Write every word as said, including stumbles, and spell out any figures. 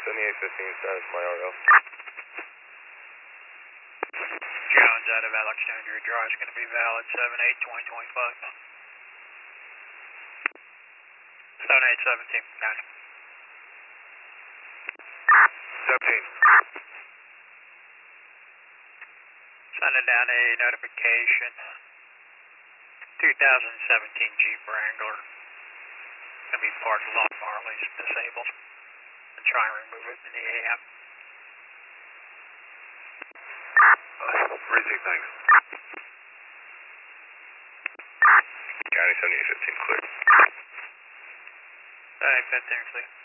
seventy-eight fifteen, status my R L. Jones out of Alexandria Drive is going to be valid seven eight twenty twenty-five. seven eight seventeen, county. seventeen. Sending down a notification. two thousand seventeen Jeep Wrangler. Going to be parked along Marley's, disabled. And try and remove it in the A M. Rizzy, thanks. County seventy-eight fifteen, clear. seventy-eight fifteen, clear.